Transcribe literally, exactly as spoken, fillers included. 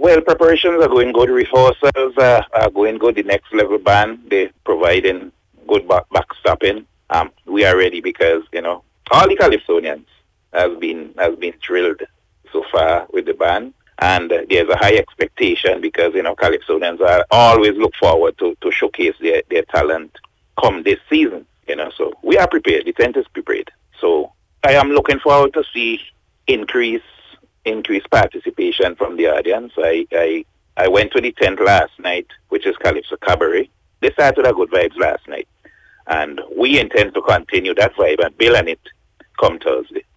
Well, preparations are going good. Rehearsals uh, are going good. The next level band, they're providing good back backstopping. Um, we are ready because, you know, all the Calypsonians have been has been thrilled so far with the band. And uh, there's a high expectation because, you know, Calypsonians are always look forward to, to showcase their, their talent come this season, you know. So we are prepared. The tent is prepared. So I am looking forward to see increase increased participation from the audience. I, I I went to the tent last night, which is Calypso Cabaret. They started a good vibes last night. And we intend to continue that vibe and build on it come Thursday.